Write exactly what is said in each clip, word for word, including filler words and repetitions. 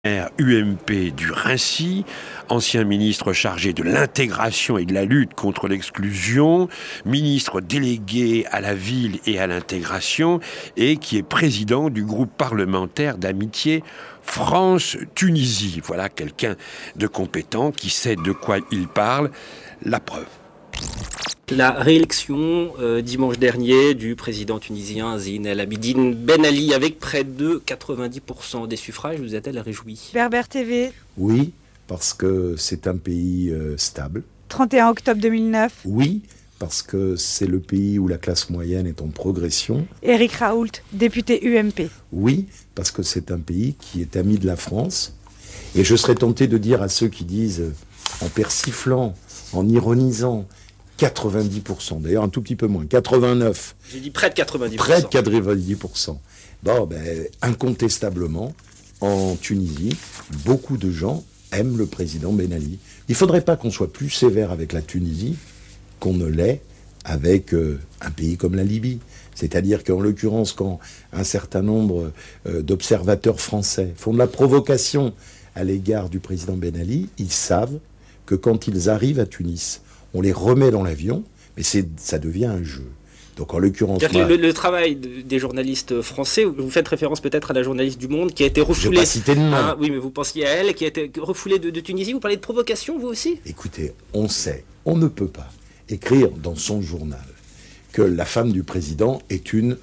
U M P du Raincy, ancien ministre chargé de l'intégration et de la lutte contre l'exclusion, ministre délégué à la ville et à l'intégration, et qui est président du groupe parlementaire d'amitié France-Tunisie. Voilà quelqu'un de compétent qui sait de quoi il parle. La preuve. La réélection euh, dimanche dernier du président tunisien Zine El Abidine Ben Ali avec près de quatre-vingt-dix pour cent des suffrages, vous a-t-elle réjoui? Berbère T V. Oui, parce que c'est un pays euh, stable. trente et un octobre deux mille neuf. Oui, parce que c'est le pays où la classe moyenne est en progression. Éric Raoult, député U M P. Oui, parce que c'est un pays qui est ami de la France. Et je serais tenté de dire à ceux qui disent, en persiflant, en ironisant, quatre-vingt-dix pour cent, d'ailleurs un tout petit peu moins, quatre-vingt-neuf. J'ai dit près de quatre-vingt-dix pour cent. Près de quatre-vingt-dix pour cent. Bon, ben, incontestablement, en Tunisie, beaucoup de gens aiment le président Ben Ali. Il ne faudrait pas qu'on soit plus sévère avec la Tunisie qu'on ne l'est avec euh, un pays comme la Libye. C'est-à-dire qu'en l'occurrence, quand un certain nombre euh, d'observateurs français font de la provocation à l'égard du président Ben Ali, ils savent que quand ils arrivent à Tunis, on les remet dans l'avion, mais c'est, ça devient un jeu. Donc en l'occurrence... Moi, le, le travail de, des journalistes français, vous faites référence peut-être à la journaliste du Monde qui a été refoulée... Je ne vais pas citer de nom. Ah, oui, mais vous pensiez à elle, qui a été refoulée de, de Tunisie. Vous parlez de provocation, vous aussi? Écoutez, on sait, on ne peut pas écrire dans son journal que la femme du président est une,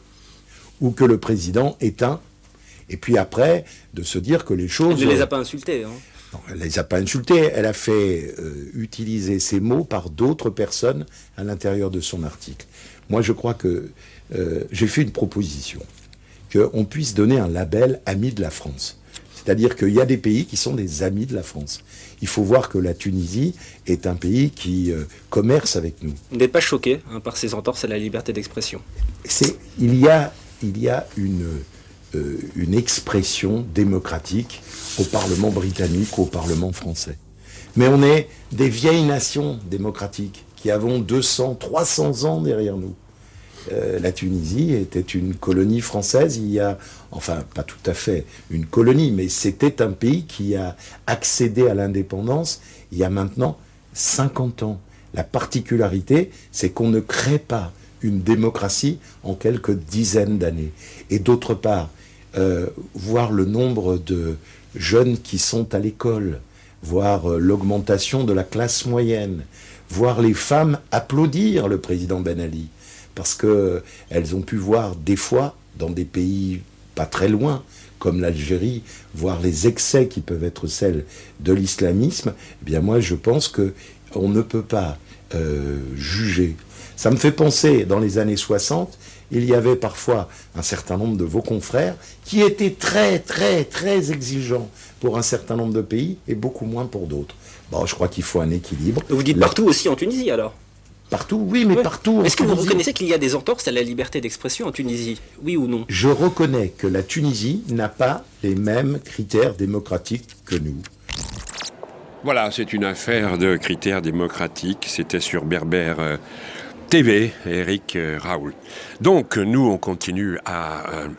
ou que le président est un, et puis après, de se dire que les choses... Elle ne les a pas insultés, hein. Non, elle ne les a pas insultés, elle a fait euh, utiliser ces mots par d'autres personnes à l'intérieur de son article. Moi, je crois que euh, j'ai fait une proposition, qu'on puisse donner un label ami de la France. C'est-à-dire qu'il y a des pays qui sont des amis de la France. Il faut voir que la Tunisie est un pays qui euh, commerce avec nous. Vous n'êtes pas choqué hein, par ces entorses à la liberté d'expression? C'est, il y a, il y a une... Euh, une expression démocratique au Parlement britannique, au Parlement français. Mais on est des vieilles nations démocratiques qui avons deux cents, trois cents ans derrière nous. Euh, la Tunisie était une colonie française, il y a, enfin pas tout à fait une colonie, mais c'était un pays qui a accédé à l'indépendance il y a maintenant cinquante ans. La particularité, c'est qu'on ne crée pas une démocratie en quelques dizaines d'années. Et d'autre part, euh, voir le nombre de jeunes qui sont à l'école, voir euh, l'augmentation de la classe moyenne, voir les femmes applaudir le président Ben Ali, parce que elles ont pu voir des fois, dans des pays pas très loin, comme l'Algérie, voir les excès qui peuvent être celles de l'islamisme. Eh bien moi, je pense que on ne peut pas euh, juger. Ça me fait penser, dans les années soixante, il y avait parfois un certain nombre de vos confrères qui étaient très, très, très exigeants pour un certain nombre de pays et beaucoup moins pour d'autres. Bon, je crois qu'il faut un équilibre. Vous dites La... partout aussi en Tunisie, alors? Partout, oui, mais ouais. partout. Est-ce que vous Tunisie... reconnaissez qu'il y a des entorses à la liberté d'expression en Tunisie? Oui ou non? Je reconnais que la Tunisie n'a pas les mêmes critères démocratiques que nous. Voilà, c'est une affaire de critères démocratiques. C'était sur Berbère euh, T V, Éric euh, Raoult. Donc, nous, on continue à, euh,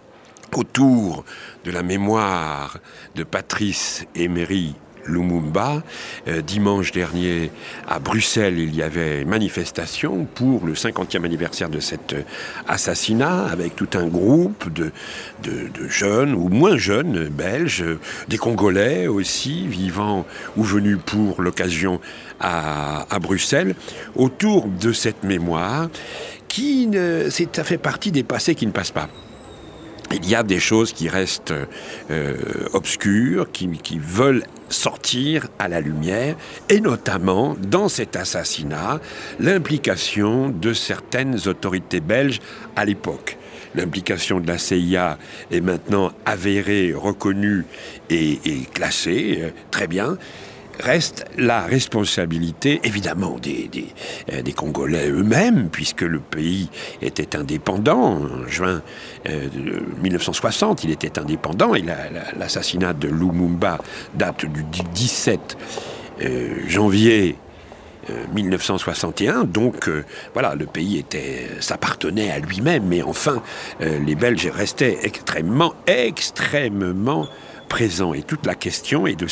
autour de la mémoire de Patrice Emery Lumumba. Euh, dimanche dernier, à Bruxelles, il y avait manifestation pour le cinquantième anniversaire de cet assassinat, avec tout un groupe de, de, de jeunes, ou moins jeunes, belges, des Congolais aussi, vivant ou venus pour l'occasion à, à Bruxelles, autour de cette mémoire qui, ne, c'est, ça fait partie des passés qui ne passent pas. Il y a des choses qui restent euh, obscures, qui, qui veulent sortir à la lumière, et notamment, dans cet assassinat, l'implication de certaines autorités belges à l'époque. L'implication de la C I A est maintenant avérée, reconnue et, et classée, euh, très bien. Reste la responsabilité, évidemment, des, des, euh, des Congolais eux-mêmes, puisque le pays était indépendant. En juin euh, dix-neuf cent soixante, il était indépendant, et la, la, l'assassinat de Lumumba date du dix-sept euh, janvier euh, dix-neuf cent soixante et un, donc euh, voilà, le pays était, s'appartenait à lui-même, mais enfin, euh, les Belges restaient extrêmement, extrêmement présent. Et toute la question est de